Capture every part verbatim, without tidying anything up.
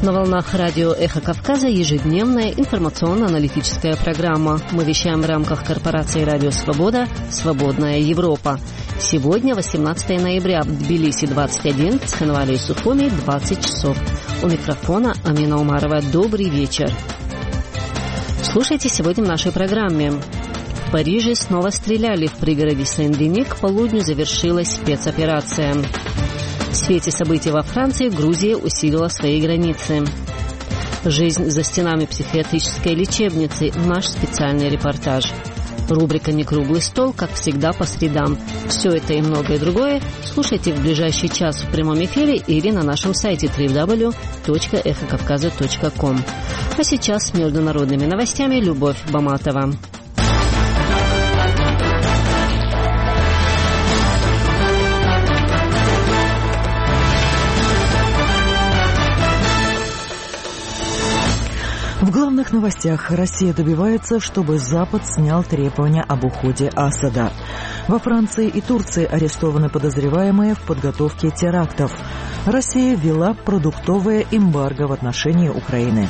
На волнах радио «Эхо Кавказа» ежедневная информационно-аналитическая программа. Мы вещаем в рамках корпорации «Радио Свобода» «Свободная Европа». Сегодня восемнадцатое ноября, в Тбилиси двадцать один, в Цхинвале и Сухуми двадцать часов. У микрофона Амина Умарова. Добрый вечер. Слушайте сегодня в нашей программе. В Париже снова стреляли. В пригороде Сен-Дени к полудню завершилась спецоперация. В свете событий во Франции Грузия усилила свои границы. Жизнь за стенами психиатрической лечебницы. Наш специальный репортаж. Рубрика «Некруглый стол», как всегда, по средам. Все это и многое другое слушайте в ближайший час в прямом эфире или на нашем сайте дабл ю дабл ю дабл ю точка эхо кавказа точка ком. А сейчас с международными новостями Любовь Баматова. В главных новостях: Россия добивается, чтобы Запад снял требования об уходе Асада. Во Франции и Турции арестованы подозреваемые в подготовке терактов. Россия ввела продуктовое эмбарго в отношении Украины.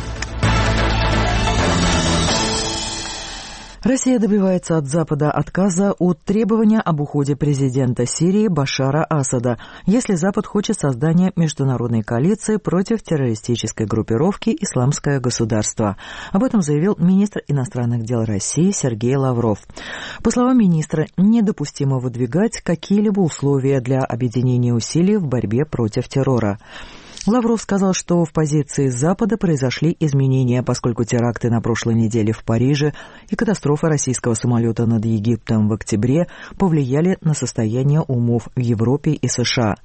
Россия добивается от Запада отказа от требования об уходе президента Сирии Башара Асада, если Запад хочет создания международной коалиции против террористической группировки «Исламское государство». Об этом заявил министр иностранных дел России Сергей Лавров. По словам министра, недопустимо выдвигать какие-либо условия для объединения усилий в борьбе против террора. Лавров сказал, что в позиции Запада произошли изменения, поскольку теракты на прошлой неделе в Париже и катастрофа российского самолета над Египтом в октябре повлияли на состояние умов в Европе и США.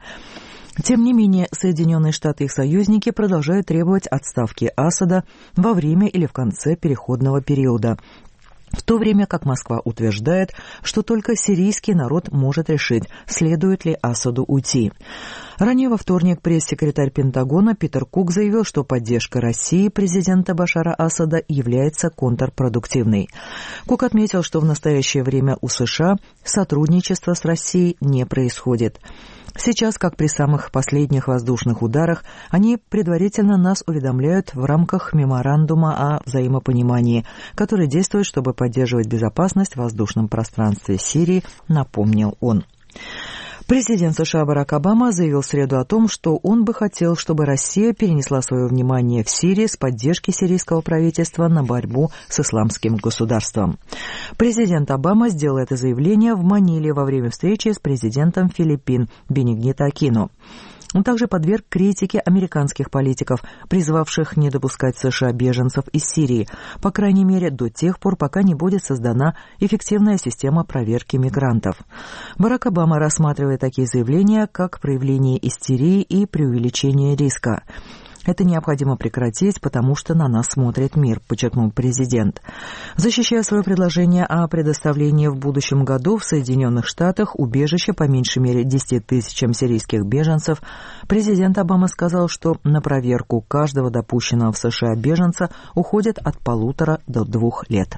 Тем не менее, Соединенные Штаты и их союзники продолжают требовать отставки Асада во время или в конце переходного периода, в то время как Москва утверждает, что только сирийский народ может решить, следует ли Асаду уйти. Ранее во вторник пресс-секретарь Пентагона Питер Кук заявил, что поддержка России президента Башара Асада является контрпродуктивной. Кук отметил, что в настоящее время у США сотрудничество с Россией не происходит. Сейчас, как при самых последних воздушных ударах, они предварительно нас уведомляют в рамках меморандума о взаимопонимании, который действует, чтобы поддерживать безопасность в воздушном пространстве Сирии, напомнил он. Президент США Барак Обама заявил в среду о том, что он бы хотел, чтобы Россия перенесла свое внимание в Сирии с поддержки сирийского правительства на борьбу с исламским государством. Президент Обама сделал это заявление в Маниле во время встречи с президентом Филиппин Бенигнито Акино. Он также подверг критике американских политиков, призвавших не допускать США беженцев из Сирии, по крайней мере до тех пор, пока не будет создана эффективная система проверки мигрантов. Барак Обама рассматривает такие заявления как проявление истерии и преувеличение риска. Это необходимо прекратить, потому что на нас смотрит мир, подчеркнул президент. Защищая свое предложение о предоставлении в будущем году в Соединенных Штатах убежища по меньшей мере десяти тысячам сирийских беженцев, президент Обама сказал, что на проверку каждого допущенного в США беженца уходит от полутора до двух лет.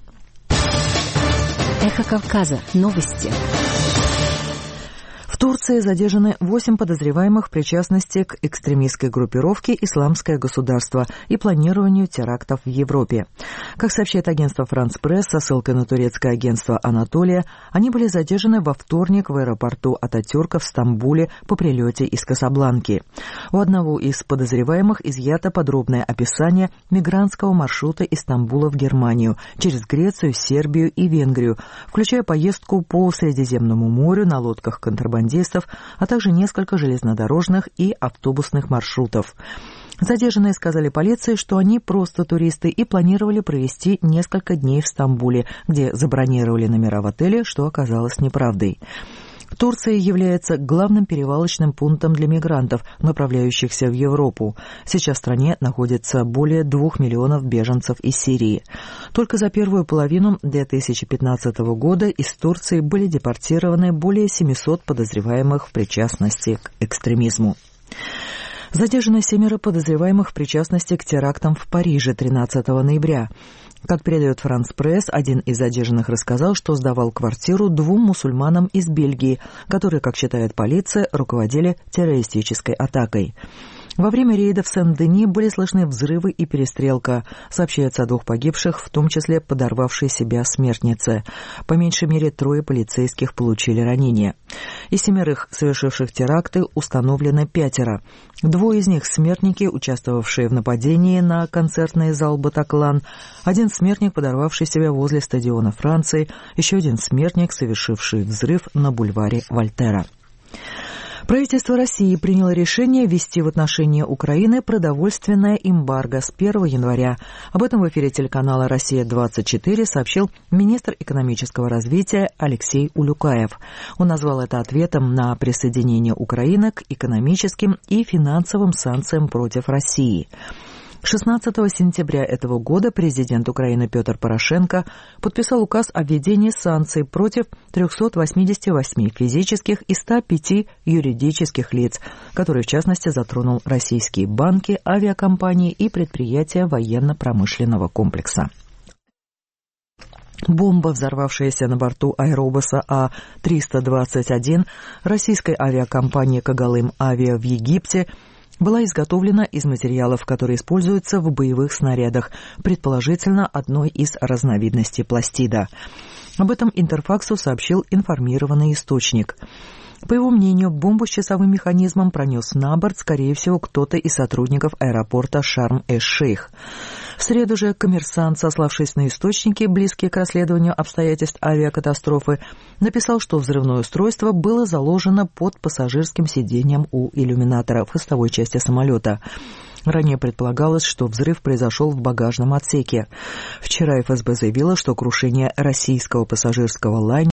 Эхо Кавказа. Новости. В Турции задержаны восемь подозреваемых в причастности к экстремистской группировке «Исламское государство» и планированию терактов в Европе. Как сообщает агентство «Франс Пресс» со ссылкой на турецкое агентство «Анатолия», они были задержаны во вторник в аэропорту Ататюрка в Стамбуле по прилете из Касабланки. У одного из подозреваемых изъято подробное описание мигрантского маршрута из Стамбула в Германию, через Грецию, Сербию и Венгрию, включая поездку по Средиземному морю на лодках контрабандистов, а также несколько железнодорожных и автобусных маршрутов. Задержанные сказали полиции, что они просто туристы и планировали провести несколько дней в Стамбуле, где забронировали номера в отеле, что оказалось неправдой. Турция является главным перевалочным пунктом для мигрантов, направляющихся в Европу. Сейчас в стране находится более двух миллионов беженцев из Сирии. Только за первую половину две тысячи пятнадцатого года из Турции были депортированы более семисот подозреваемых в причастности к экстремизму. Задержаны семеро подозреваемых в причастности к терактам в Париже тринадцатого ноября. Как передает «Франс Пресс», один из задержанных рассказал, что сдавал квартиру двум мусульманам из Бельгии, которые, как считает полиция, руководили террористической атакой. Во время рейда в Сен-Дени были слышны взрывы и перестрелка. Сообщается о двух погибших, в том числе подорвавшей себя смертнице. По меньшей мере трое полицейских получили ранения. Из семерых совершивших теракты установлено пятеро. Двое из них — смертники, участвовавшие в нападении на концертный зал «Батаклан». Один смертник, подорвавший себя возле стадиона Франции. Еще один смертник, совершивший взрыв на бульваре Вольтера. Правительство России приняло решение ввести в отношении Украины продовольственное эмбарго с первого января. Об этом в эфире телеканала «Россия-двадцать четыре» сообщил министр экономического развития Алексей Улюкаев. Он назвал это ответом на присоединение Украины к экономическим и финансовым санкциям против России. шестнадцатого сентября этого года президент Украины Петр Порошенко подписал указ о введении санкций против трёхсот восьмидесяти восьми физических и ста пяти юридических лиц, которые в частности затронул российские банки, авиакомпании и предприятия военно-промышленного комплекса. Бомба, взорвавшаяся на борту аэробуса А триста двадцать один российской авиакомпании «Когалым Авиа» в Египте, была изготовлена из материалов, которые используются в боевых снарядах, предположительно одной из разновидностей пластида. Об этом Интерфаксу сообщил информированный источник. По его мнению, бомбу с часовым механизмом пронес на борт, скорее всего, кто-то из сотрудников аэропорта Шарм-эш-Шейх. В среду же «Коммерсант», сославшись на источники, близкие к расследованию обстоятельств авиакатастрофы, написал, что взрывное устройство было заложено под пассажирским сиденьем у иллюминатора в хвостовой части самолета. Ранее предполагалось, что взрыв произошел в багажном отсеке. Вчера эф эс бэ заявила, что крушение российского пассажирского лайнера